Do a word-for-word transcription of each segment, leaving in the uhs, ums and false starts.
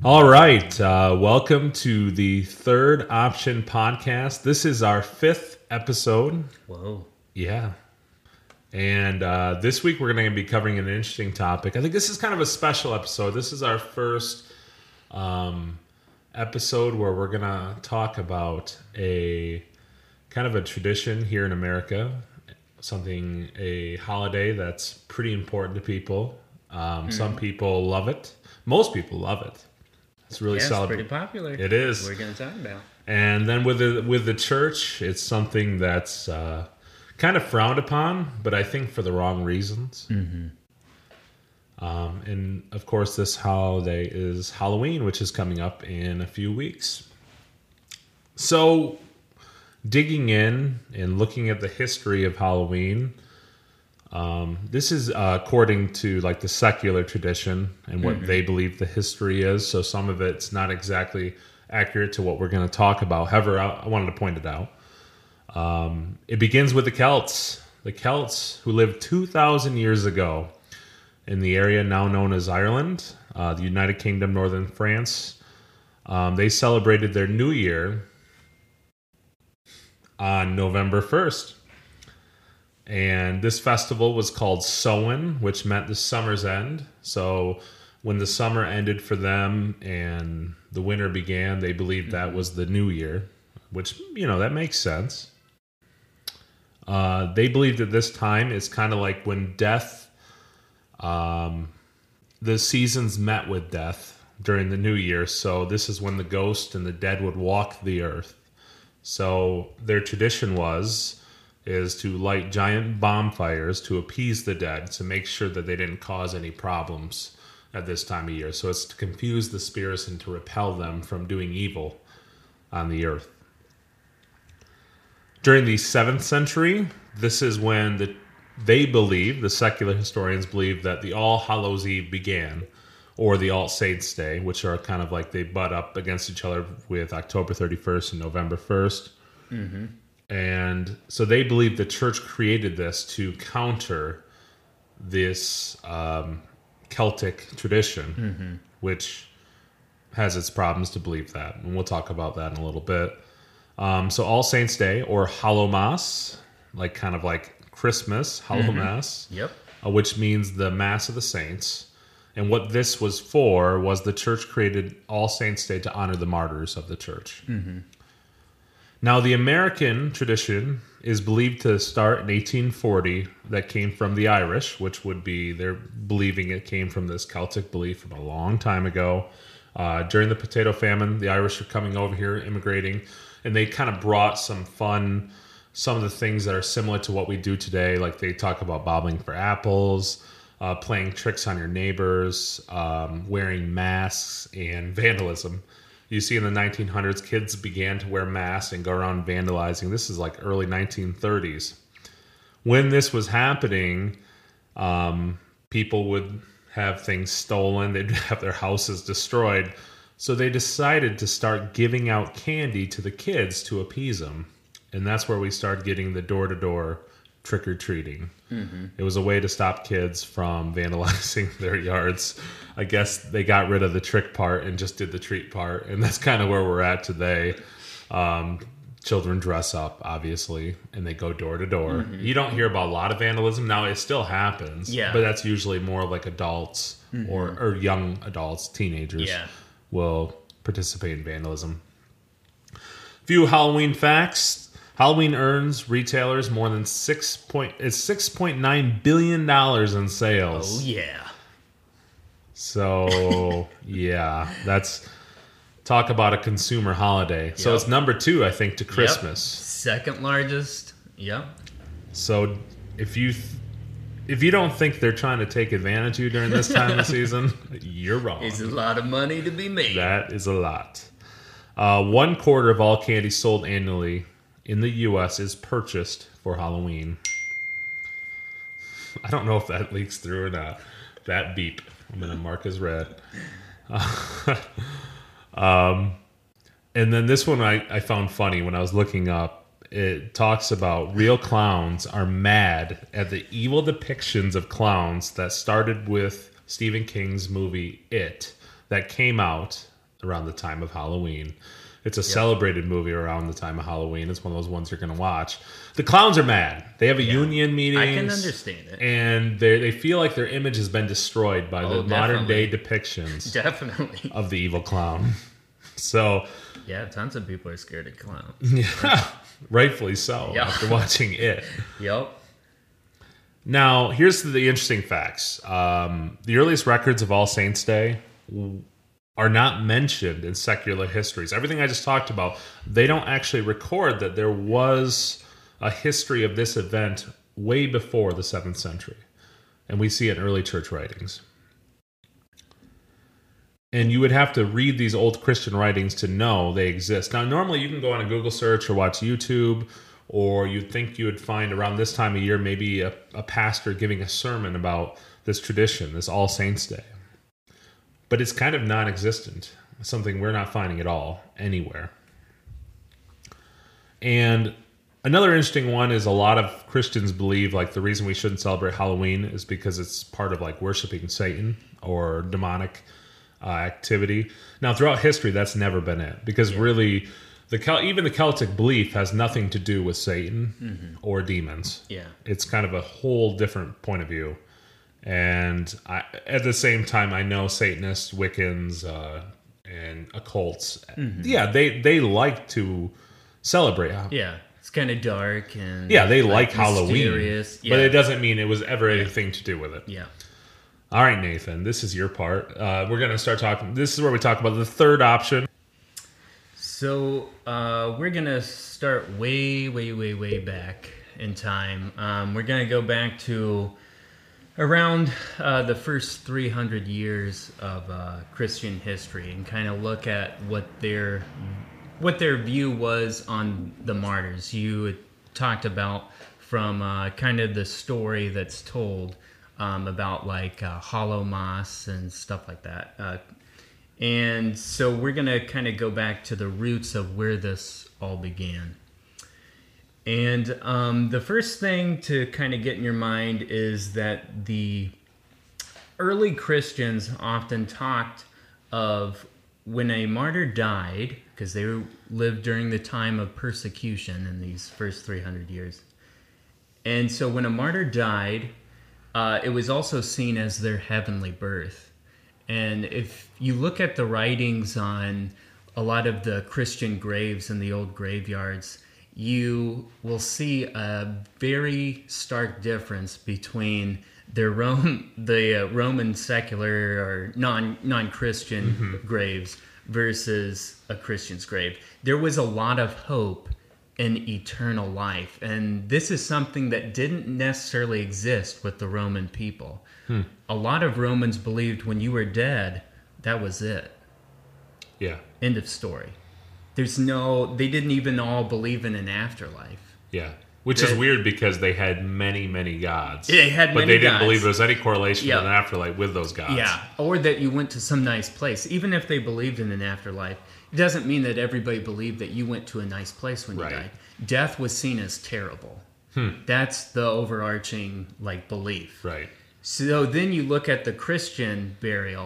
All right. Uh, welcome to the Third Option Podcast. This is our fifth episode. Whoa. Yeah. And uh, this week we're going to be covering an interesting topic. I think this is kind of a special episode. This is our first um, episode where we're going to talk about a kind of a tradition here in America, something, a holiday that's pretty important to people. Um, mm. Some people love it. Most people love it. It's really yeah, solid. It's pretty popular. It is. We're going to talk about. And then with the with the church, it's something that's uh, kind of frowned upon, but I think for the wrong reasons. Mm-hmm. Um, and of course, this holiday is Halloween, which is coming up in a few weeks. So, digging in and looking at the history of Halloween. Um, this is uh, according to like the secular tradition and what mm-hmm. they believe the history is. So some of it's not exactly accurate to what we're going to talk about. However, I, I wanted to point it out. Um, it begins with the Celts. The Celts who lived two thousand years ago in the area now known as Ireland, uh, the United Kingdom, northern France. Um, they celebrated their New Year on November first. And this festival was called Samhain, which meant the summer's end. So when the summer ended for them and the winter began, they believed that was the new year, which, you know, that makes sense. Uh, they believed at this time it's kind of like when death, um, the seasons met with death during the new year. So this is when the ghost and the dead would walk the earth. So their tradition was... is to light giant bonfires to appease the dead, to make sure that they didn't cause any problems at this time of year. So it's to confuse the spirits and to repel them from doing evil on the earth. During the seventh century, this is when the they believe, the secular historians believe, that the All Hallows Eve began, or the All Saints Day, which are kind of like they butt up against each other with October thirty-first and November first. Mm-hmm. And so they believe the church created this to counter this um, Celtic tradition, mm-hmm. which has its problems to believe that. And we'll talk about that in a little bit. Um, so All Saints Day, or Hallowmas, like kind of like Christmas, Hallowmas, mm-hmm. yep. uh, which means the Mass of the Saints. And what this was for was the church created All Saints Day to honor the martyrs of the church. Mm-hmm. Now, the American tradition is believed to start in eighteen forty. That came from the Irish, which would be, they're believing it came from this Celtic belief from a long time ago. Uh, during the potato famine, the Irish were coming over here, immigrating, and they kind of brought some fun, some of the things that are similar to what we do today. Like they talk about bobbing for apples, uh, playing tricks on your neighbors, um, wearing masks, and vandalism. You see in the nineteen hundreds, kids began to wear masks and go around vandalizing. This is like early nineteen thirties. When this was happening, um, people would have things stolen. They'd have their houses destroyed. So they decided to start giving out candy to the kids to appease them. And that's where we started getting the door-to-door trick-or-treating. Mm-hmm. It was a way to stop kids from vandalizing their yards. I guess they got rid of the trick part and just did the treat part, and that's kind of where we're at today. Um, children dress up, obviously, and they go door to door. Mm-hmm. You don't hear about a lot of vandalism. Now, it still happens, yeah. but that's usually more like adults mm-hmm. or, or young adults, teenagers, yeah. will participate in vandalism. A few Halloween facts. Halloween earns retailers more than six point it's six point nine billion dollars in sales. Oh yeah. So yeah, that's talk about a consumer holiday. Yep. So it's number two, I think, to Christmas. Yep. Second largest. Yep. So if you th- if you don't think they're trying to take advantage of you during this time of the season, you're wrong. It's a lot of money to be made. That is a lot. Uh, one quarter of all candy sold annually in the U S is purchased for Halloween. I don't know if that leaks through or not. That beep. I'm going to mark as red. um, and then this one I, I found funny when I was looking up. It talks about real clowns are mad at the evil depictions of clowns that started with Stephen King's movie It, that came out around the time of Halloween. It's a celebrated movie around the time of Halloween. It's one of those ones you're going to watch. The clowns are mad. They have a Yeah. union meeting. I can understand it. And they they feel like their image has been destroyed by Oh, the modern day definitely. depictions Definitely. of the evil clown. So, Yeah, tons of people are scared of clowns. yeah, rightfully so Yeah. after watching it. Yep. Now, here's the interesting facts. Um, the earliest records of All Saints' Day are not mentioned in secular histories. Everything I just talked about, they don't actually record that there was a history of this event way before the seventh century. And we see it in early church writings. And you would have to read these old Christian writings to know they exist. Now, normally you can go on a Google search or watch YouTube, or you'd think you would find around this time of year maybe a, a pastor giving a sermon about this tradition, this All Saints' Day. But it's kind of non-existent. It's something we're not finding at all anywhere. And another interesting one is a lot of Christians believe like the reason we shouldn't celebrate Halloween is because it's part of like worshiping Satan or demonic uh, activity. Now, throughout history, that's never been it, because really, the Kel- even the Celtic belief has nothing to do with Satan mm-hmm. or demons. Yeah. It's kind of a whole different point of view. And I, at the same time, I know Satanists, Wiccans, uh, and occults. Mm-hmm. Yeah, they, they like to celebrate. Yeah, it's kind of dark and yeah, they like, like Halloween, mysterious. Yeah. But it doesn't mean it was ever anything to do with it. Yeah. All right, Nathan, this is your part. Uh, we're going to start talking. This is where we talk about the third option. So uh, we're going to start way, way, way, way back in time. Um, we're going to go back to around uh, the first three hundred years of uh, Christian history and kind of look at what their what their view was on the martyrs. You had talked about from uh, kind of the story that's told um, about like uh, Holocaust and stuff like that. Uh, and so we're going to kind of go back to the roots of where this all began. And um, the first thing to kind of get in your mind is that the early Christians often talked of when a martyr died, because they lived during the time of persecution in these first three hundred years. And so when a martyr died, uh, it was also seen as their heavenly birth. And if you look at the writings on a lot of the Christian graves in the old graveyards, you will see a very stark difference between their Rome, the uh, Roman secular or non non-Christian mm-hmm. graves versus a Christian's grave. There was a lot of hope in eternal life, and this is something that didn't necessarily exist with the Roman people. Hmm. A lot of Romans believed when you were dead, that was it. Yeah. End of story. There's no, they didn't even all believe in an afterlife. Yeah. Which they, is weird because they had many, many gods. They had many gods. But they didn't believe there was any correlation yep. in an afterlife with those gods. Yeah. Or that you went to some nice place. Even if they believed in an afterlife, it doesn't mean that everybody believed that you went to a nice place when you right. died. Death was seen as terrible. Hmm. That's the overarching like belief. Right. So then you look at the Christian burial,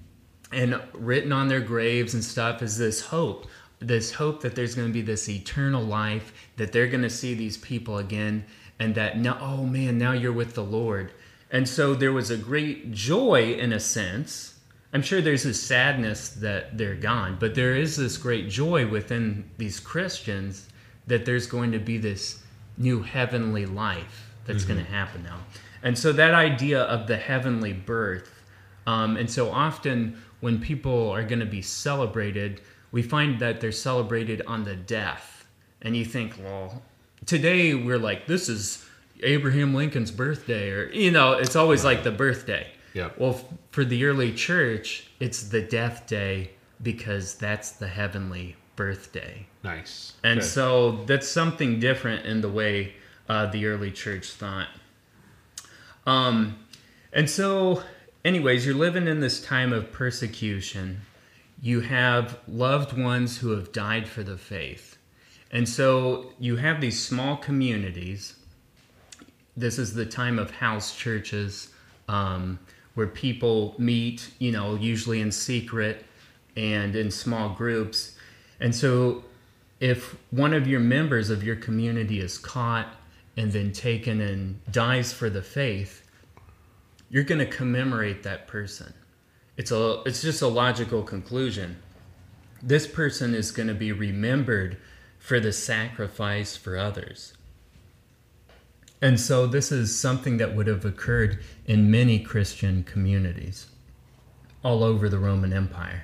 and written on their graves and stuff is this hope. This hope that there's going to be this eternal life, that they're going to see these people again, and that now, oh man, now you're with the Lord. And so there was a great joy in a sense. I'm sure there's a sadness that they're gone, but there is this great joy within these Christians that there's going to be this new heavenly life that's mm-hmm. going to happen now. And so that idea of the heavenly birth, um, and so often when people are going to be celebrated, we find that they're celebrated on the death. And you think, well, today we're like, this is Abraham Lincoln's birthday, or, you know, it's always like the birthday. Yeah. Well, for the early church, it's the death day because that's the heavenly birthday. Nice. And Good. So that's something different in the way uh, the early church thought. Um, and so, anyways, you're living in this time of persecution. You have loved ones who have died for the faith. And so you have these small communities. This is the time of house churches, um, where people meet, you know, usually in secret, and in small groups. And so if one of your members of your community is caught and then taken and dies for the faith, you're going to commemorate that person. It's a it's just a logical conclusion. This person is going to be remembered for the sacrifice for others. And so this is something that would have occurred in many Christian communities all over the Roman Empire.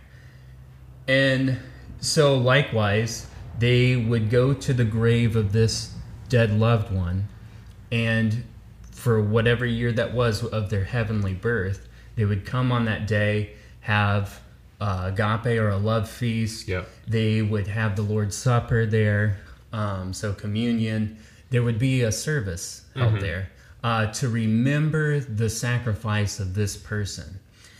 And so likewise, they would go to the grave of this dead loved one, and for whatever year that was of their heavenly birth, they would come on that day, have uh, agape or a love feast. Yep. They would have the Lord's Supper there, um, so communion. There would be a service held Mm-hmm. there uh, to remember the sacrifice of this person.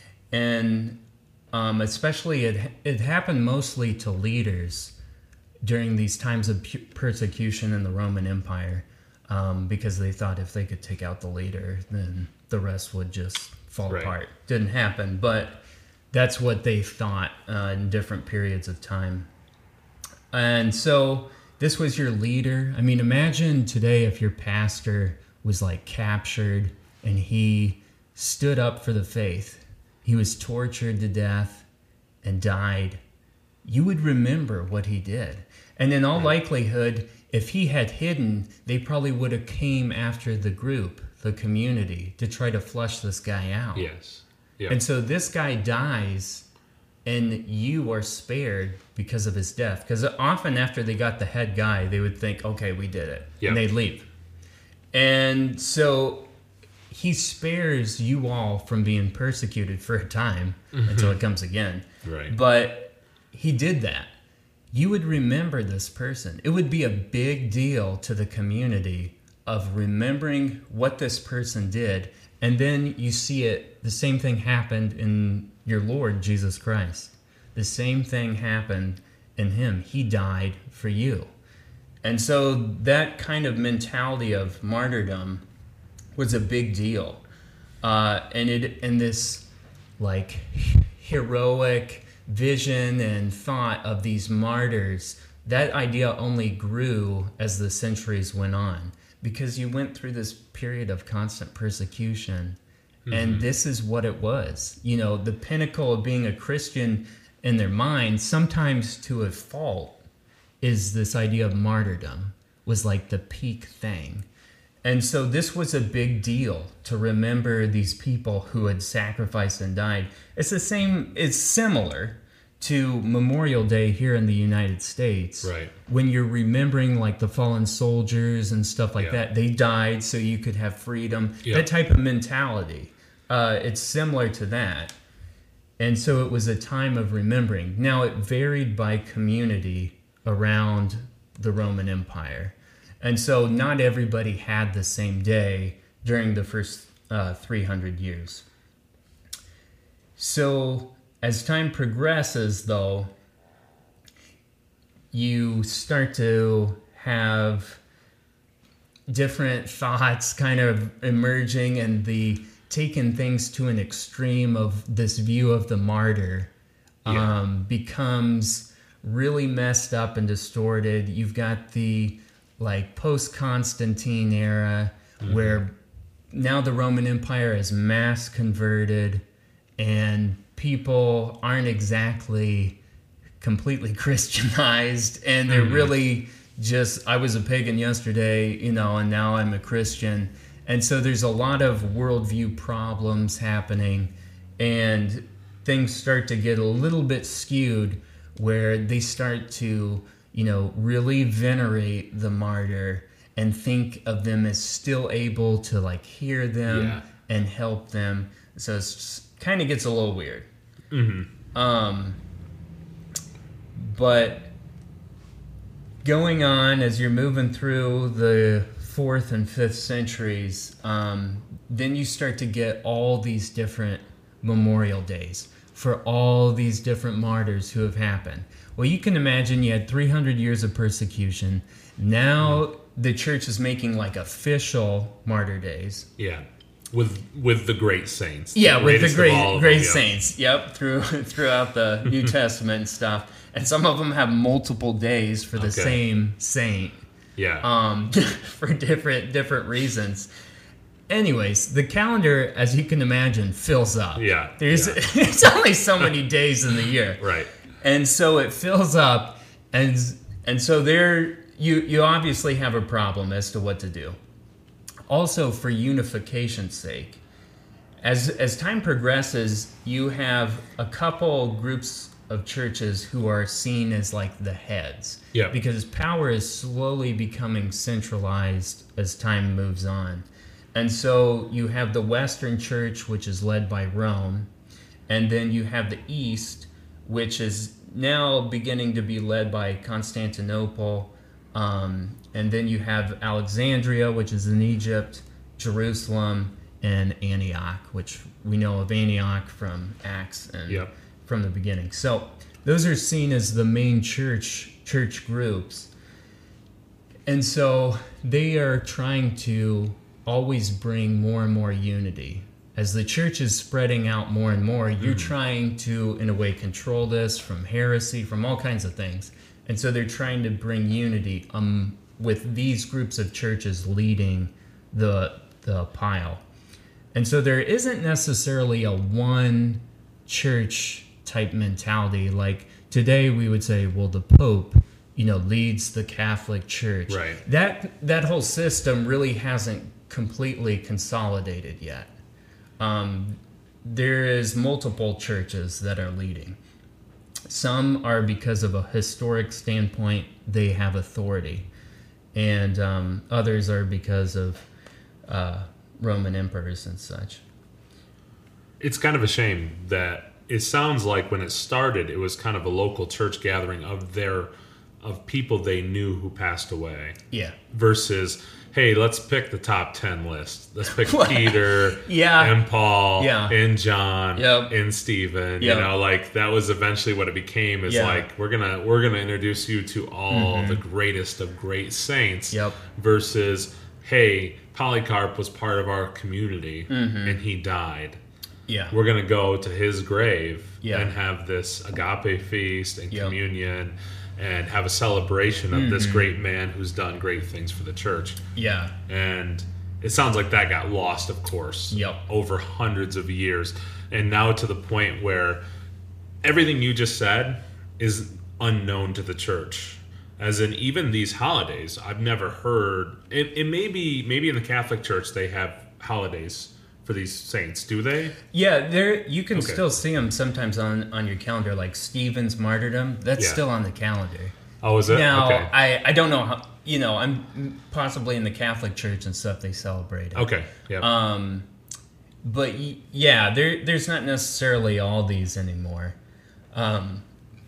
And um, especially it, it happened mostly to leaders during these times of pu- persecution in the Roman Empire, um, because they thought if they could take out the leader, then the rest would just fall Right. apart. Didn't happen, but that's what they thought uh, in different periods of time. And so this was your leader. I mean, imagine today if your pastor was like captured and he stood up for the faith. He was tortured to death and died. You would remember what he did. And in all likelihood, if he had hidden, they probably would have came after the group, the community, to try to flush this guy out. Yes. Yep. And so this guy dies, and you are spared because of his death. Because often after they got the head guy, they would think, okay, we did it. Yep. And they'd leave. And so he spares you all from being persecuted for a time until it comes again. Right. But he did that. You would remember this person. It would be a big deal to the community of remembering what this person did. And then you see it, the same thing happened in your Lord Jesus Christ. The same thing happened in him. He died for you. And so that kind of mentality of martyrdom was a big deal. Uh, and it and this like heroic vision and thought of these martyrs, that idea only grew as the centuries went on, because you went through this period of constant persecution. Mm-hmm. And this is what it was. You know, the pinnacle of being a Christian in their mind, sometimes to a fault, is this idea of martyrdom, was like the peak thing. And so this was a big deal to remember these people who had sacrificed and died. It's the same, it's similar to Memorial Day here in the United States. Right. When you're remembering like the fallen soldiers and stuff like Yeah. that. They died so you could have freedom. Yeah. That type of mentality. Uh, it's similar to that. And so it was a time of remembering. Now it varied by community around the Roman Empire. And so not everybody had the same day during the first uh, three hundred years. So as time progresses, though, you start to have different thoughts kind of emerging, and the taking things to an extreme of this view of the martyr Yeah. um, becomes really messed up and distorted. You've got the like post-Constantine era, mm-hmm. where now the Roman Empire is mass converted and people aren't exactly completely Christianized, and they're mm-hmm. really just, I was a pagan yesterday, you know, and now I'm a Christian. And so there's a lot of worldview problems happening, and things start to get a little bit skewed, where they start to, you know, really venerate the martyr and think of them as still able to like hear them Yeah. and help them. So it's kind of gets a little weird. Mm-hmm. Um, but going on as you're moving through the fourth and fifth centuries, um, then you start to get all these different memorial days for all these different martyrs who have happened. Well, you can imagine you had three hundred years of persecution. Now mm-hmm. the church is making like official martyr days. Yeah. with with the great saints. Yeah, the with the great of great them, yeah. saints. Yep, through throughout the New Testament and stuff. And some of them have multiple days for the Okay. same saint. Yeah. Um, for different different reasons. Anyways, the calendar, as you can imagine, fills up. Yeah, There's yeah. it's only so many days in the year. Right. And so it fills up, and and so there you you obviously have a problem as to what to do. Also, for unification's sake, as as time progresses, you have a couple groups of churches who are seen as like the heads. Yeah. Because power is slowly becoming centralized as time moves on. And so you have the Western Church, which is led by Rome, and then you have the East, which is now beginning to be led by Constantinople, um, and then you have Alexandria, which is in Egypt, Jerusalem, and Antioch, which we know of Antioch from Acts and Yep. from the beginning. So those are seen as the main church church groups. And so they are trying to always bring more and more unity. As the church is spreading out more and more, you're Mm-hmm. trying to, in a way, control this from heresy, from all kinds of things. And so they're trying to bring unity um, with these groups of churches leading the, the pile. And so there isn't necessarily a one church type mentality. Like today we would say, well, the Pope, you know, leads the Catholic Church. Right. That that whole system really hasn't completely consolidated yet. Um, there is multiple churches that are leading. Some are because of a historic standpoint, they have authority. And um, others are because of uh, Roman emperors and such. It's kind of a shame that it sounds like when it started, it was kind of a local church gathering of their of people they knew who passed away. Yeah. Versus, hey, let's pick the top ten list. Let's pick Right. Peter Yeah. and Paul Yeah. and John Yep. and Stephen. Yep. You know, like that was eventually what it became. Is Yeah. like we're gonna we're gonna introduce you to all the greatest of great saints. Yep. Versus, hey, Polycarp was part of our community and he died. Yeah. We're going to go to his grave Yeah. and have this agape feast and Yep. communion and have a celebration of this great man who's done great things for the church. Yeah. And it sounds like that got lost, of course, Yep. over hundreds of years. And now to the point where everything you just said is unknown to the church. As in, even these holidays, I've never heard. It, it may be, maybe in the Catholic Church they have holidays for these saints. Do they? Yeah, there you can Okay. still see them sometimes on, on your calendar, like Stephen's martyrdom. That's Yeah. still on the calendar. Oh, is it? Now, okay. I, I don't know how, you know, I'm possibly in the Catholic Church and stuff, they celebrate it. Okay. Yeah. Um, but y- yeah, there there's not necessarily all these anymore. Um,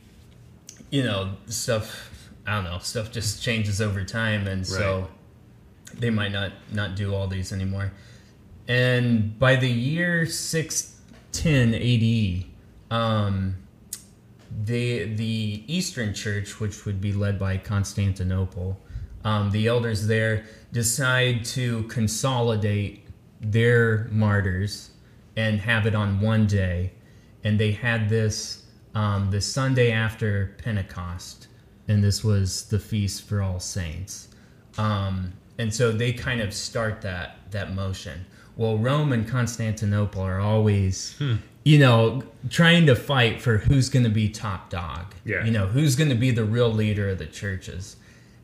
you know, stuff, I don't know, stuff just changes over time, and so they might not, not do all these anymore. And by the year six ten A D, um, the the Eastern Church, which would be led by Constantinople, um, the elders there decide to consolidate their martyrs and have it on one day. And they had this um, the Sunday after Pentecost, and this was the Feast for All Saints. Um, and so they kind of start that that motion. Well, Rome and Constantinople are always, Hmm. you know, trying to fight for who's going to be top dog. Yeah. You know, who's going to be the real leader of the churches.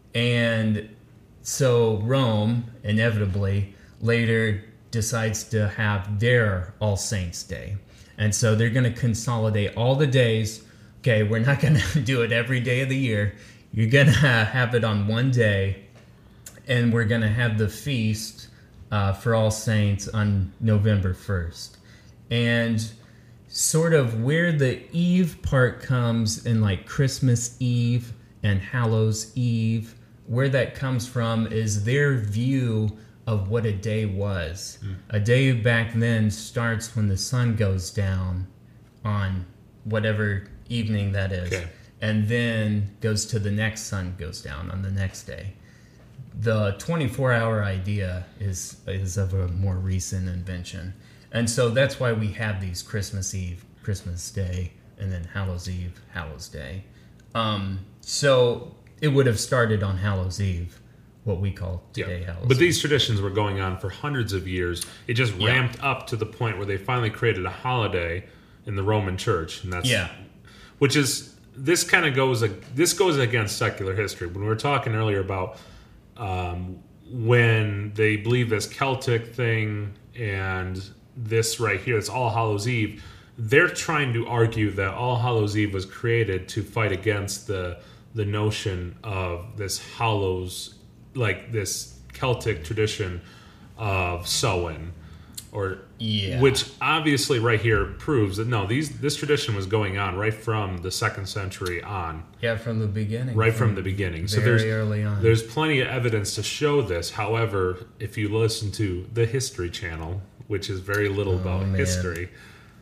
And so Rome, inevitably, later decides to have their All Saints Day. And so they're going to consolidate all the days. Okay, we're not going to do it every day of the year. You're going to have it on one day. And we're going to have the feast uh, for All Saints on November first. And sort of where the Eve part comes in like Christmas Eve and Hallows Eve, where that comes from is their view of what a day was. Mm. A day back then starts when the sun goes down on whatever evening that is. Okay. And then goes to the next sun goes down on the next day. the twenty-four hour idea is is of a more recent invention. And so that's why we have these Christmas Eve, Christmas Day, and then Hallows Eve, Hallows Day. Um, so it would have started on Hallows Eve, what we call today yeah. Hallows But Eve. these traditions were going on for hundreds of years. It just Yeah. ramped up to the point where they finally created a holiday in the Roman Church, and that's Yeah. which is this kind of goes this goes against secular history. When we were talking earlier about um, when they believe this Celtic thing and this right here, it's All Hallows Eve. They're trying to argue that All Hallows Eve was created to fight against the the notion of this Hallows, like this Celtic tradition of Samhain, or Yeah. which obviously right here proves that no, these this tradition was going on right from the second century on, Yeah, from the beginning. right from the beginning. So very there's early on. there's plenty of evidence to show this. However, if you listen to the History Channel, which is very little about man. history,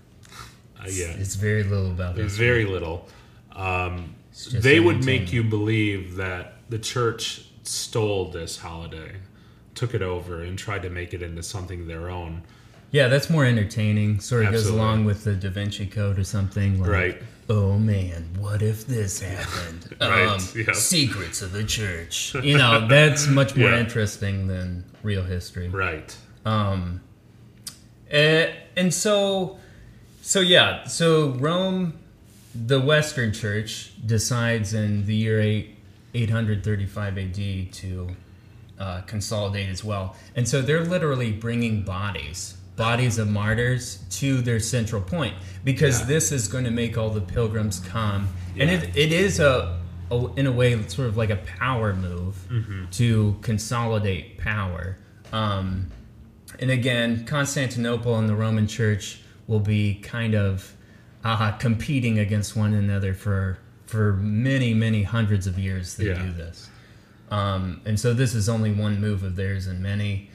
uh, yeah, It's very little about there's this. very little. Um, It's just they would make entertainment. you believe that the church stole this holiday, took it over, and tried to make it into something their own. Yeah, that's more entertaining. Sort of Absolutely. goes along with the Da Vinci Code or something. Like, Right. oh man, what if this happened? Right, Um, yeah. Secrets of the church. You know, that's much more Yeah. interesting than real history. Right. Um, and, and so, so yeah, so Rome, the Western Church, decides in the year eight, eight thirty-five A D to uh, consolidate as well. And so they're literally bringing bodies, bodies of martyrs, to their central point, because Yeah. this is going to make all the pilgrims come. And Yeah. it, it is a, a, in a way, sort of like a power move Mm-hmm. to consolidate power. Um, and again, Constantinople and the Roman Church will be kind of uh, competing against one another for for many, many hundreds of years they Yeah. do this. Um, and so this is only one move of theirs and many.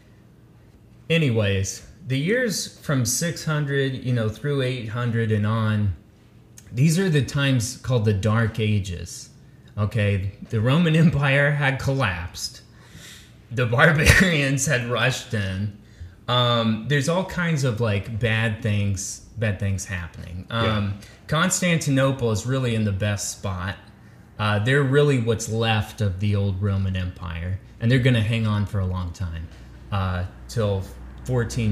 Anyways, the years from six hundred, you know, through eight hundred and on, these are the times called the Dark Ages. Okay, the Roman Empire had collapsed. The barbarians had rushed in. Um, there's all kinds of like bad things, bad things happening. Um, Yeah. Constantinople is really in the best spot. Uh, they're really what's left of the old Roman Empire, and they're going to hang on for a long time, uh, till fourteen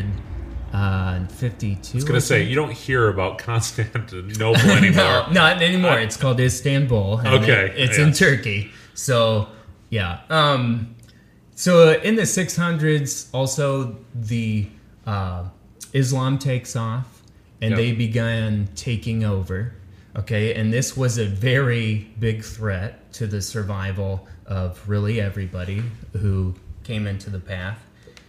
fifty-two. I was going to say, you don't hear about Constantinople anymore. No, not anymore. I- it's called Istanbul. and Okay, it- it's in yes. Turkey. So, yeah. Um, so uh, in the six hundreds, also the uh, Islam takes off, and Yep. they began taking over. Okay, and this was a very big threat to the survival of really everybody who came into the path.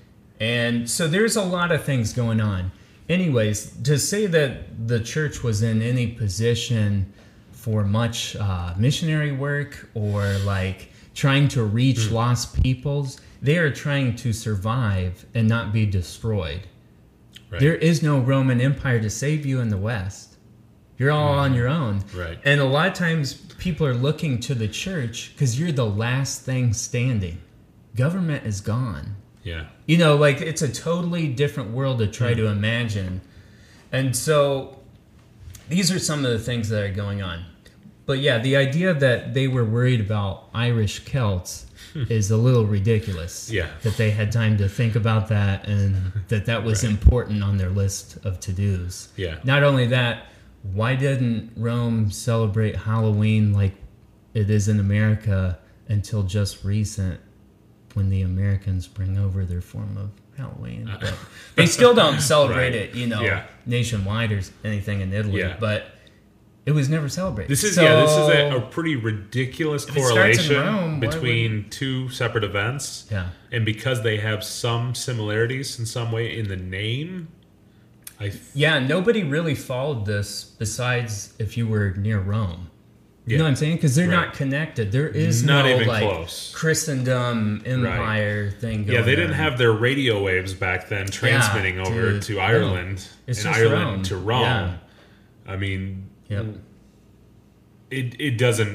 And so there's a lot of things going on. Anyways, to say that the church was in any position for much uh, missionary work or like trying to reach lost peoples, they are trying to survive and not be destroyed. Right. There is no Roman Empire to save you in the West. You're all on your own. Right. And a lot of times people are looking to the church because you're the last thing standing. Government is gone. Yeah. You know, like it's a totally different world to try to imagine. And so these are some of the things that are going on. But yeah, the idea that they were worried about Irish Celts is a little ridiculous. Yeah. That they had time to think about that and that that was Right. important on their list of to-dos. Yeah. Not only that, why didn't Rome celebrate Halloween like it is in America until just recent, when the Americans bring over their form of Halloween? But they still don't celebrate Right. it, you know, Yeah. nationwide or anything in Italy. Yeah. But it was never celebrated. This is So- yeah. This is a, a pretty ridiculous If it starts in correlation Rome, why between two separate events. Yeah. And because they have some similarities in some way in the name, I th- Yeah, nobody really followed this besides if you were near Rome. You Yeah. know what I'm saying? Because they're Right. not connected. There is Not no even like close. Christendom empire thing going yeah, they didn't on. have their radio waves back then transmitting over dude, to no. Ireland It's and just Ireland Rome. to Rome. Yeah. I mean, Yep. it it doesn't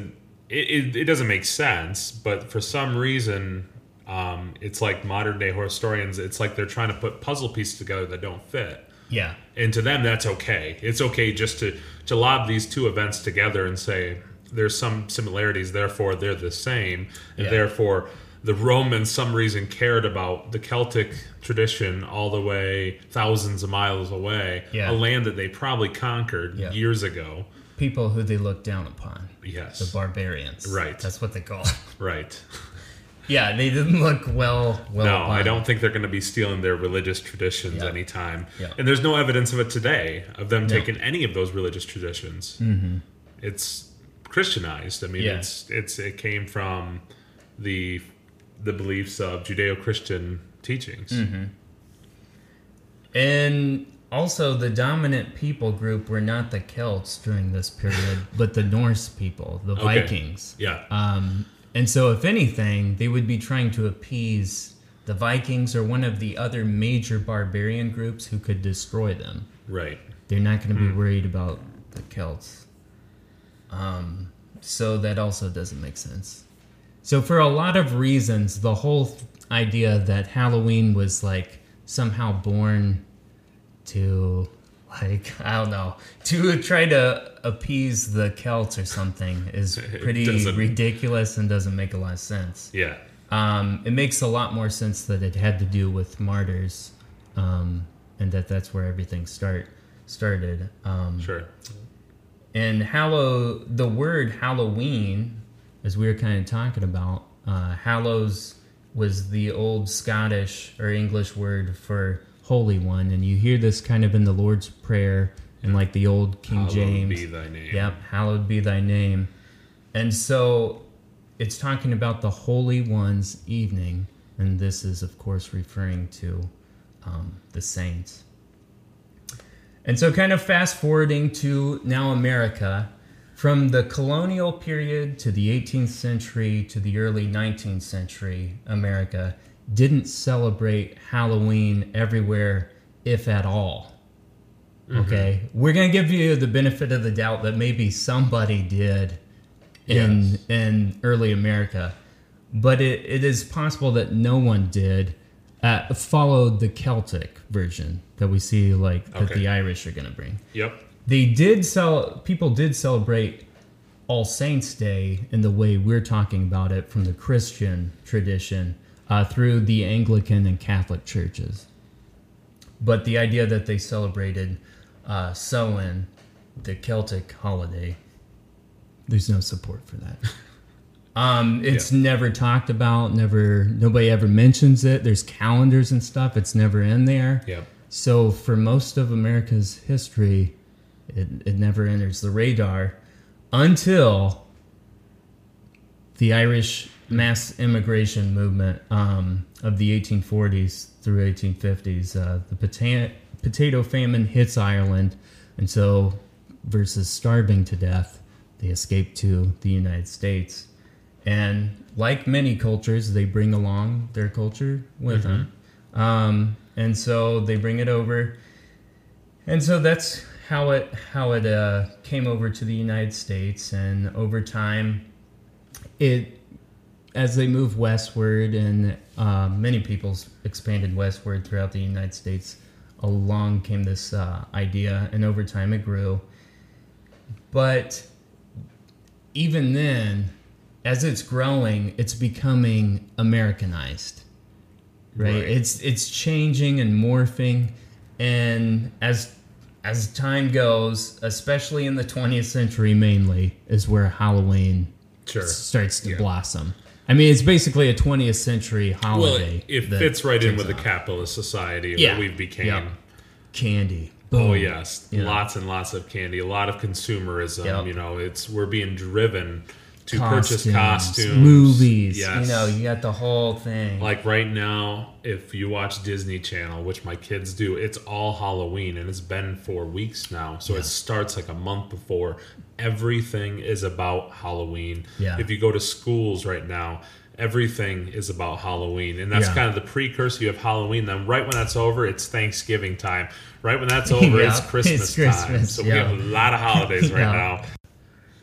it, it, it doesn't make sense, but for some reason, um, it's like modern day historians, it's like they're trying to put puzzle pieces together that don't fit. Yeah. And to them, that's okay. It's okay just to, to lob these two events together and say there's some similarities, therefore they're the same, and yeah. therefore the Romans, some reason, cared about the Celtic tradition all the way thousands of miles away, yeah. a land that they probably conquered yeah. years ago. People who they looked down upon. Yes. The barbarians. Right. That's what they call them. Right. Yeah, they didn't look well. well no, upon. I don't think they're going to be stealing their religious traditions yeah. anytime. Yeah. And there's no evidence of it today, of them no. taking any of those religious traditions. Mm-hmm. It's Christianized. I mean, yeah. it's it's it came from the the beliefs of Judeo-Christian teachings. Mm-hmm. And also, the dominant people group were not the Celts during this period, but the Norse people, the okay. Vikings. Yeah. Um, and so, if anything, they would be trying to appease the Vikings or one of the other major barbarian groups who could destroy them. Right. They're not going to be mm. worried about the Celts. Um, so that also doesn't make sense. So for a lot of reasons, the whole th- idea that Halloween was like somehow born to, like, I don't know, to try to appease the Celts or something is pretty ridiculous and doesn't make a lot of sense. Yeah. Um, it makes a lot more sense that it had to do with martyrs, um, and that that's where everything start started. Um, sure. And hallow, the word Halloween, as we were kind of talking about, uh, hallows was the old Scottish or English word for Holy One, and you hear this kind of in the Lord's Prayer and like the old King hallowed James. Be thy name. Yep, hallowed be thy name. And so it's talking about the Holy One's evening, and this is, of course, referring to um, the saints. And so kind of fast forwarding to now America, from the colonial period to the eighteenth century to the early nineteenth century, America didn't celebrate Halloween everywhere, if at all. Mm-hmm. Okay? We're going to give you the benefit of the doubt that maybe somebody did in yes. in early America. But it, it is possible that no one did. Uh, followed the Celtic version that we see, like that okay. the Irish are going to bring. Yep. They did sell. People did celebrate All Saints' Day in the way we're talking about it from the Christian tradition uh, through the Anglican and Catholic churches. But the idea that they celebrated uh, Samhain, the Celtic holiday, there's no support for that. Um, it's yeah. never talked about, never, nobody ever mentions it. There's calendars and stuff. It's never in there. Yep. So for most of America's history, it, it never enters the radar until the Irish mass immigration movement um, of the eighteen forties through eighteen fifties. Uh, the potato, potato famine hits Ireland, and so versus starving to death, they escape to the United States. And like many cultures, they bring along their culture with mm-hmm. them. Um, and so they bring it over. And so that's how it how it uh, came over to the United States. And over time, it as they move westward, and uh, many peoples expanded westward throughout the United States, along came this uh, idea. And over time, it grew. But even then, as it's growing, it's becoming Americanized, right? right? It's it's changing and morphing, and as as time goes, especially in the twentieth century, mainly is where Halloween sure. starts to yeah. blossom. I mean, it's basically a twentieth century holiday. Well, it fits right in with the capitalist society yeah. that we've became. Yep. Candy. Boom. Oh yes, yeah. lots and lots of candy, a lot of consumerism. Yep. You know, it's we're being driven to costumes, purchase costumes, movies. Yes. You know, you got the whole thing. Like right now, if you watch Disney Channel, which my kids do, it's all Halloween, and it's been for weeks now. So yeah. it starts like a month before. Everything is about Halloween. Yeah. If you go to schools right now, everything is about Halloween, and that's yeah. kind of the precursor. You have Halloween, then right when that's over, it's Thanksgiving time. Right when that's over, yeah. it's Christmas it's Christmas time. So yeah. we have a lot of holidays right yeah. now.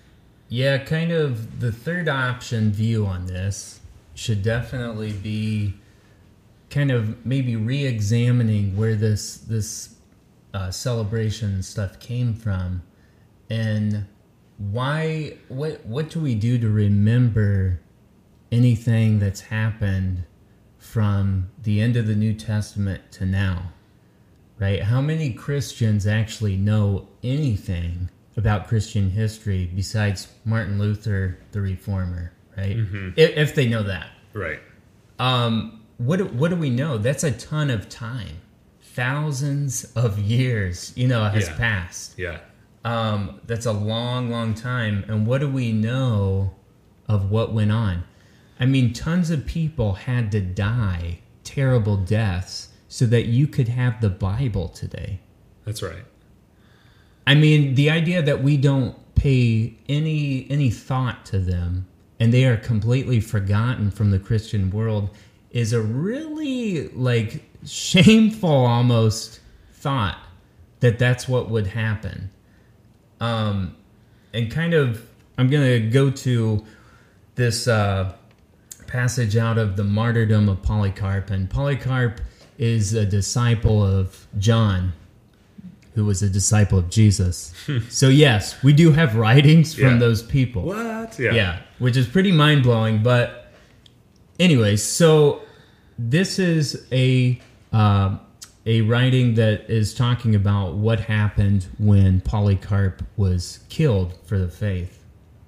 Yeah, kind of the third option view on this should definitely be kind of maybe re-examining where this this uh, celebration stuff came from, and why what what do we do to remember anything that's happened from the end of the New Testament to now, right? How many Christians actually know anything about Christian history besides Martin Luther, the Reformer, right? Mm-hmm. If, if they know that. Right. Um, what, do- what do we know? That's a ton of time. Thousands of years, you know, has Yeah. passed. Yeah. Um, that's a long, long time. And what do we know of what went on? I mean, tons of people had to die terrible deaths so that you could have the Bible today. That's right. I mean, the idea that we don't pay any any thought to them and they are completely forgotten from the Christian world is a really, like, shameful almost thought that that's what would happen. Um, and kind of, I'm going to go to this uh, passage out of the Martyrdom of Polycarp. And Polycarp is a disciple of John, who was a disciple of Jesus. So yes, we do have writings from Yeah. those people. What? Yeah, which is pretty mind-blowing. But anyways, so this is a uh, a writing that is talking about what happened when Polycarp was killed for the faith.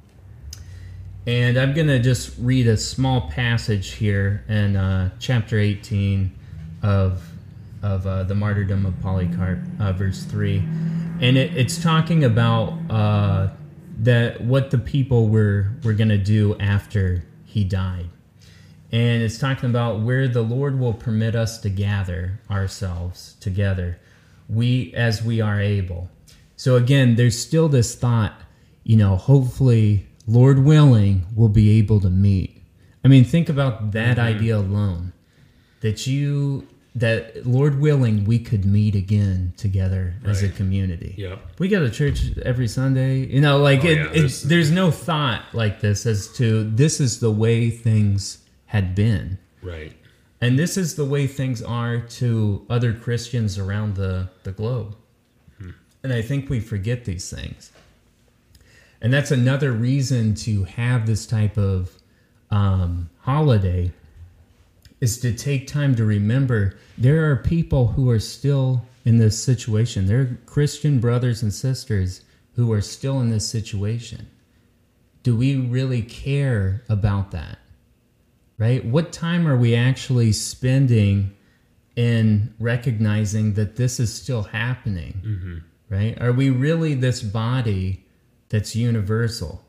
And I'm going to just read a small passage here in uh, chapter eighteen of of uh, the Martyrdom of Polycarp, uh, verse three. And it, it's talking about uh, that what the people were, were going to do after he died. And it's talking about where the Lord will permit us to gather ourselves together, we as we are able. So again, there's still this thought, you know, hopefully, Lord willing, we'll be able to meet. I mean, think about that mm-hmm. idea alone, that you... that Lord willing, we could meet again together right. as a community. Yep. We go to church every Sunday. You know, like oh, it, yeah, it, there's, there's no thought like this as to this is the way things had been. Right. And this is the way things are to other Christians around the, the globe. Hmm. And I think we forget these things. And that's another reason to have this type of um, holiday, is to take time to remember there are people who are still in this situation. There are Christian brothers and sisters who are still in this situation. Do we really care about that? Right? What time are we actually spending in recognizing that this is still happening? Mm-hmm. Right? Are we really this body that's universal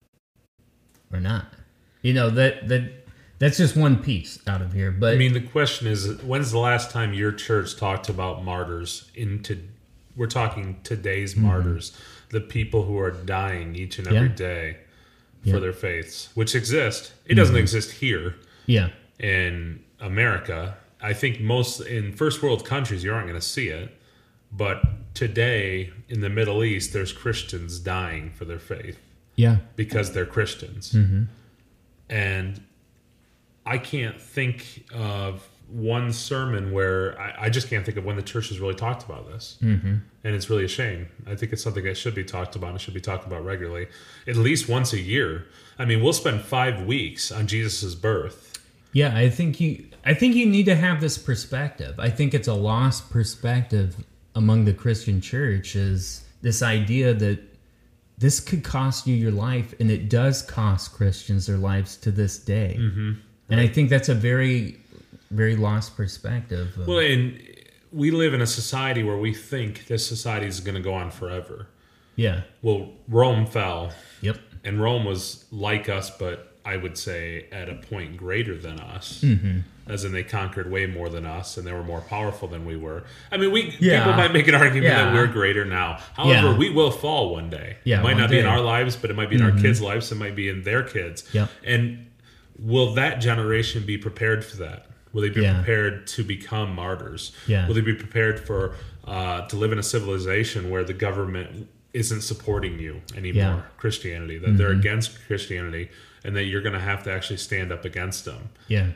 or not? You know, that that that's just one piece out of here. But I mean, the question is, when's the last time your church talked about martyrs? Into we're talking today's mm-hmm. martyrs, the people who are dying each and every yeah. day for yeah. their faiths, which exist. It doesn't mm-hmm. exist here. Yeah. In America, I think most in first world countries you aren't going to see it, but today in the Middle East, there's Christians dying for their faith. Yeah. Because they're Christians, mm-hmm. and I can't think of one sermon where I, I just can't think of when the church has really talked about this. Mm-hmm. And it's really a shame. I think it's something that should be talked about and should be talked about regularly, at least once a year. I mean, we'll spend five weeks on Jesus' birth. Yeah, I think you I think you need to have this perspective. I think it's a lost perspective among the Christian church, is this idea that this could cost you your life, and it does cost Christians their lives to this day. Mm-hmm. And I think that's a very, very lost perspective. Of, well, and we live in a society where we think this society is going to go on forever. Yeah. Well, Rome fell. Yep. And Rome was like us, but I would say at a point greater than us. Mm-hmm. As in they conquered way more than us, and they were more powerful than we were. I mean, we yeah. people might make an argument yeah. that we're greater now. However, yeah. we will fall one day. Yeah, it might not day. be in our lives, but it might be in mm-hmm. our kids' lives. It might be in their kids. Yep. And will that generation be prepared for that? Will they be yeah. prepared to become martyrs? Yeah. Will they be prepared for uh, to live in a civilization where the government isn't supporting you anymore, Yeah. Christianity, that they're against Christianity, and that you're going to have to actually stand up against them. Yeah.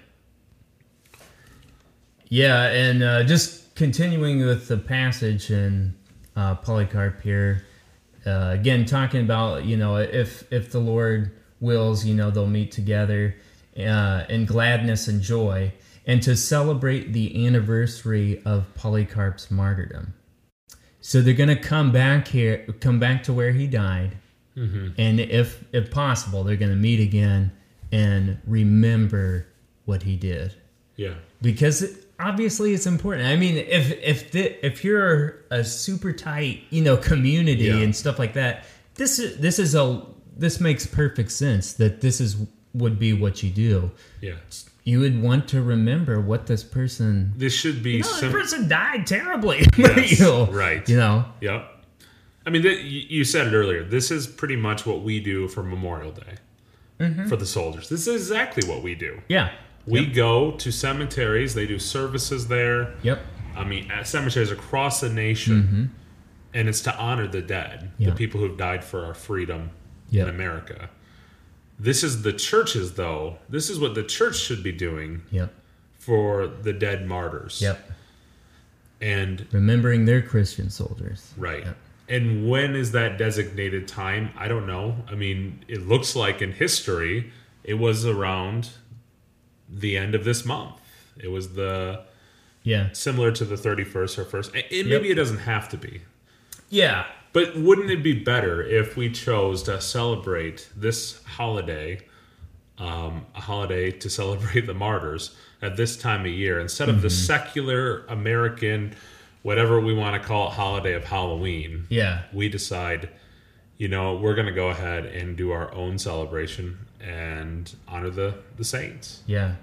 Yeah, and uh, just continuing with the passage in uh, Polycarp here, uh, again, talking about, you know, if if the Lord wills, you know, they'll meet together uh, in gladness and joy, and to celebrate the anniversary of Polycarp's martyrdom. So they're going to come back here, come back to where he died, mm-hmm. and if if possible, they're going to meet again and remember what he did. Yeah, because it, obviously it's important. I mean, if if the, if you're a super tight, you know, community yeah. and stuff like that, this is this is a this makes perfect sense that this is would be what you do. Yeah. You would want to remember what this person... This should be... You know, sim- this person died terribly. Yes, you know, right. You know? Yep. I mean, th- you said it earlier. This is pretty much what we do for Memorial Day. Mm-hmm. For the soldiers. This is exactly what we do. Yeah. We yep. go to cemeteries. They do services there. Yep. I mean, at cemeteries across the nation. Mm-hmm. And it's to honor the dead. Yep. The people who have died for our freedom yep. in America. This is the churches, though. This is what the church should be doing yep. for the dead martyrs. Yep. And remembering their Christian soldiers. Right. Yep. And when is that designated time? I don't know. I mean, it looks like in history, it was around the end of this month. It was the yeah similar to the thirty-first or first. And maybe yep. it doesn't have to be. Yeah. But wouldn't it be better if we chose to celebrate this holiday, um, a holiday to celebrate the martyrs at this time of year, instead of mm-hmm. the secular American, whatever we want to call it, holiday of Halloween? Yeah. We decide, you know, we're going to go ahead and do our own celebration and honor the, the saints. Yeah.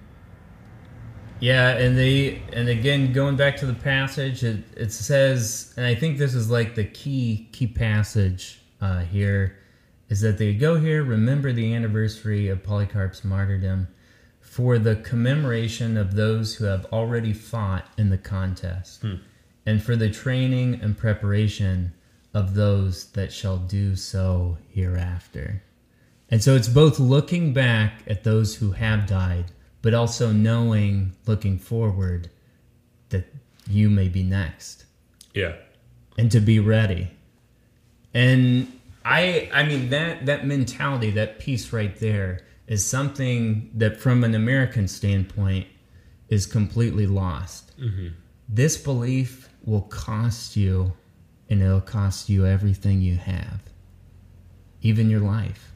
Yeah, and they and again going back to the passage, it, it says, and I think this is like the key key passage uh, here, is that they go here, remember the anniversary of Polycarp's martyrdom, for the commemoration of those who have already fought in the contest, hmm. and for the training and preparation of those that shall do so hereafter. And so it's both looking back at those who have died, but also knowing, looking forward, that you may be next. Yeah. And to be ready. And I I mean, that, that mentality, that piece right there, is something that from an American standpoint is completely lost. Mm-hmm. This belief will cost you, and it'll cost you everything you have, even your life.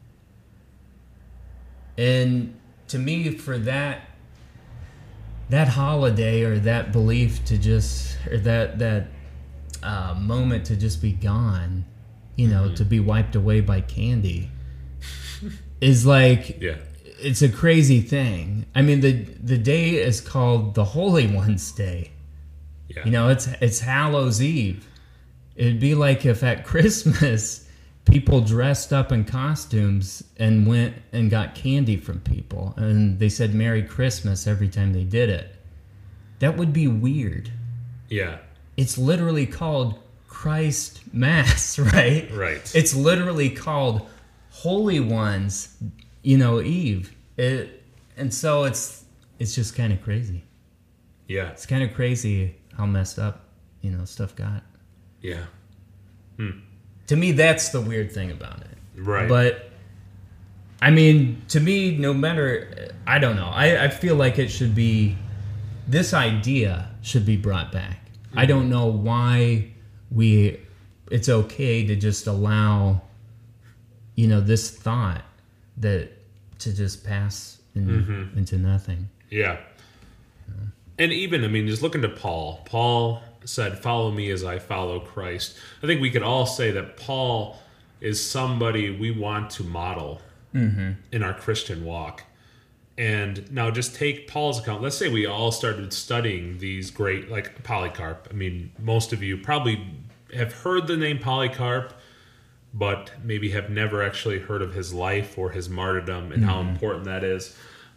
And to me, for that that holiday or that belief to just, or that that uh, moment to just be gone, you know, mm-hmm. to be wiped away by candy, is like, yeah. it's a crazy thing. I mean, the the day is called the Holy One's Day. Yeah. You know, it's it's Hallows Eve. It'd be like if at Christmas people dressed up in costumes and went and got candy from people, and they said Merry Christmas every time they did it. That would be weird. Yeah. It's literally called Christ Mass, right? Right. It's literally called Holy Ones, you know, Eve. It, and so it's it's just kind of crazy. Yeah. It's kind of crazy how messed up, you know, stuff got. Yeah. Hmm. To me, that's the weird thing about it. Right. But, I mean, to me, no matter, I don't know. I, I feel like it should be, this idea should be brought back. Mm-hmm. I don't know why we, it's okay to just allow, you know, this thought that to just pass in, mm-hmm. into nothing. Yeah. yeah. And even, I mean, just looking to Paul. Paul said, follow me as I follow Christ. I think we could all say that Paul is somebody we want to model mm-hmm. in our Christian walk. And now just take Paul's account. Let's say we all started studying these great, like Polycarp. I mean, most of you probably have heard the name Polycarp, but maybe have never actually heard of his life or his martyrdom and mm-hmm. how important that is.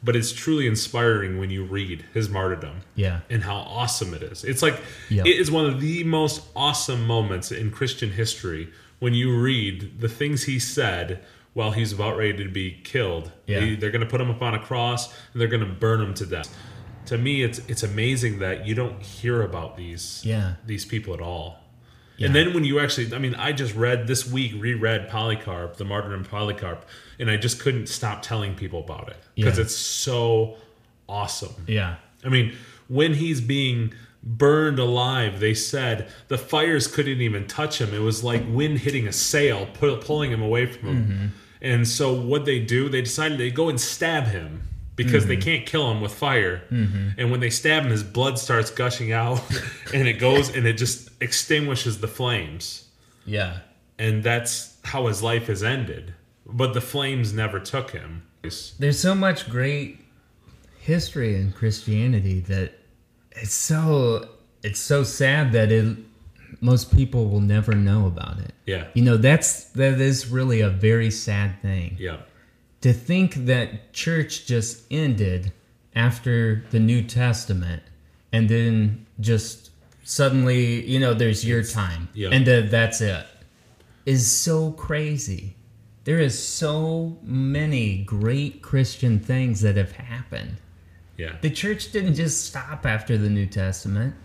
but it's truly inspiring when you read his martyrdom. Yeah. And how awesome it is. It's like, Yep. it is one of the most awesome moments in Christian history when you read the things he said while he's about ready to be killed. Yeah. They, they're going to put him up on a cross and they're going to burn him to death. To me, it's it's amazing that you don't hear about these Yeah. these people at all. Yeah. And then when you actually, I mean, I just read this week, reread Polycarp, the Martyrdom of Polycarp, and I just couldn't stop telling people about it because Yeah. it's so awesome. Yeah. I mean, when he's being burned alive, they said the fires couldn't even touch him. It was like wind hitting a sail, pu- pulling him away from him. Mm-hmm. And so what they do, they decided they go and stab him because Mm-hmm. they can't kill him with fire. Mm-hmm. And when they stab him, his blood starts gushing out and it goes and it just extinguishes the flames. Yeah. And that's how his life is ended. But the flames never took him. There's so much great history in Christianity that it's so it's so sad that it most people will never know about it. Yeah. You know, that's that is really a very sad thing. Yeah. To think that church just ended after the New Testament and then just suddenly, you know, there's your time yeah. and that that's it is so crazy. There is so many great Christian things that have happened. Yeah. The church didn't just stop after the New Testament.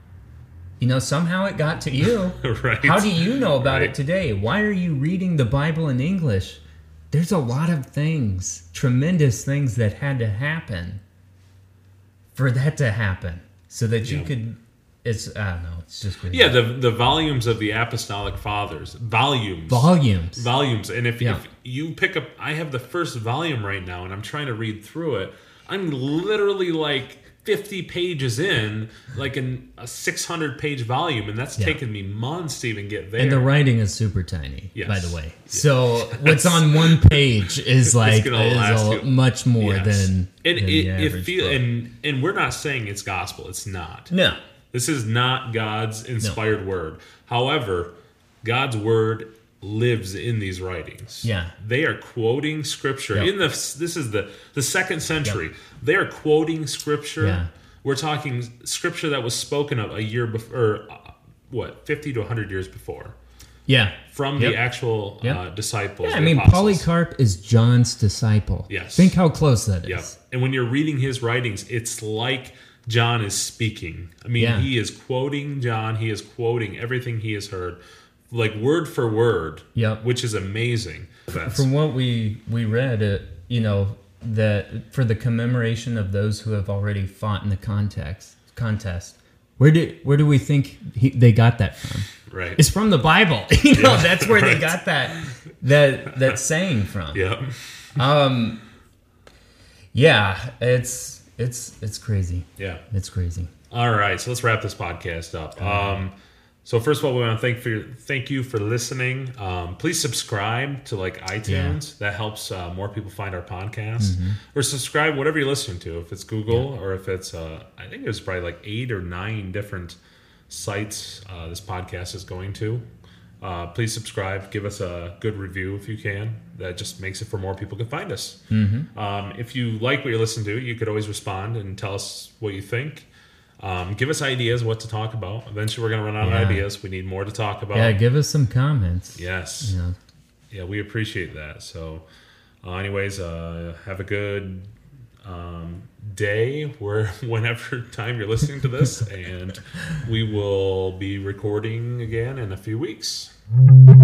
You know, somehow it got to you. Right. How do you know about Right. it today? Why are you reading the Bible in English? There's a lot of things, tremendous things that had to happen for that to happen so that you Yeah. could, it's, I don't know, it's just crazy. Yeah, the the volumes of the Apostolic Fathers. Volumes. Volumes. Volumes. And if, Yeah. if you pick up, I have the first volume right now and I'm trying to read through it. I'm literally like fifty pages in, like in a six hundred page volume, and that's Yeah. taken me months to even get there. And the writing is super tiny, Yes. by the way. Yes. So what's on one page is like gonna is last a, you- much more Yes. than, and than it, the it average feel book. and and we're not saying it's gospel. It's not. No. This is not God's inspired word. However, God's word lives in these writings. Yeah. They are quoting scripture. Yep. In the this is the the second century. They are quoting scripture. Yeah. We're talking scripture that was spoken of a year before, or uh, what, fifty to one hundred years before, Yeah. from Yep. the actual Yep. uh, disciples. Yeah, I the mean, apostles. Polycarp is John's disciple. Yes. Think how close that is. Yeah. And when you're reading his writings, it's like John is speaking. I mean, Yeah. he is quoting John. He is quoting everything he has heard, like word for word, Yep. which is amazing. That's, From what we we read, uh, you know, that for the commemoration of those who have already fought in the context contest, where do where do we think he, they got that from? right. It's from the Bible. You know, Yeah, that's where they right. got that that that saying from. yeah. Um. Yeah, it's it's it's crazy. Yeah. It's crazy. All right. So let's wrap this podcast up. Um, so first of all, we want to thank for thank you for listening. Um, please subscribe to like iTunes. That helps uh, more people find our podcast. Mm-hmm. Or subscribe whatever you're listening to. If it's Google or if it's uh, I think there's probably like eight or nine different sites uh, this podcast is going to. Uh, please subscribe. Give us a good review if you can. That just makes it for more people to find us. Mm-hmm. Um, if you like what you listen to, you could always respond and tell us what you think. Um, give us ideas what to talk about. Eventually, we're going to run out Yeah. of ideas. We need more to talk about. Yeah, give us some comments. Yes. You know, Yeah, we appreciate that. So, uh, anyways, uh, have a good um, day where whenever time you're listening to this, and we will be recording again in a few weeks.